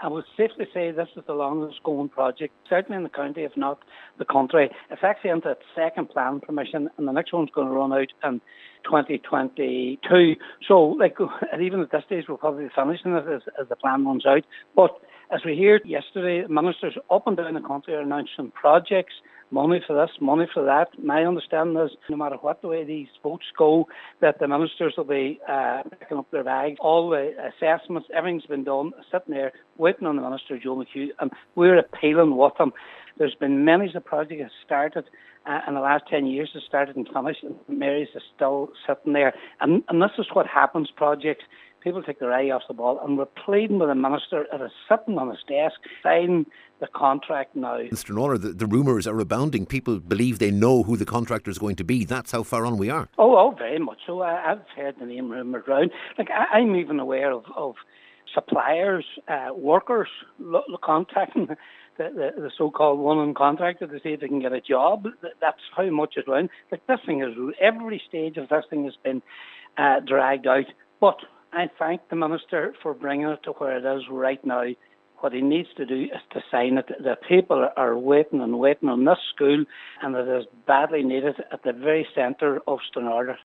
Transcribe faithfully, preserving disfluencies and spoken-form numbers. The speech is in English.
I would safely say this is the longest going project, certainly in the county, if not the country. It's actually into its second plan permission, and the next one's going to run out in twenty twenty-two. So, like, even at this stage, we'll probably be finishing it as, as the plan runs out. But as we heard yesterday, ministers up and down the country are announcing projects, money for this, money for that. My understanding is no matter what the way these votes go, that the ministers will be uh, picking up their bags. All the assessments, everything's been done, sitting there waiting on the Minister, Joe McHugh, and we're appealing with them. There's been many the project has started uh, in the last ten years, has started and finished, and Mary's is still sitting there. And, and this is what happens, projects. People take their eye off the ball, and we're pleading with the minister. It is sitting on his desk, signing the contract now. Mister Lawler, the, the rumours are abounding. People believe they know who the contractor is going to be. That's how far on we are. Oh, oh, very much so. I, I've heard the name rumoured around. Like I, I'm even aware of, of suppliers, uh, workers lo- lo- contacting the, the, the so-called one-on contractor to see if they can get a job. That's how much it's around. Like this thing is, every stage of this thing has been uh, dragged out. But I thank the minister for bringing it to where it is right now. What he needs to do is to sign it. The people are waiting and waiting on this school, and it is badly needed at the very centre of Stranraer.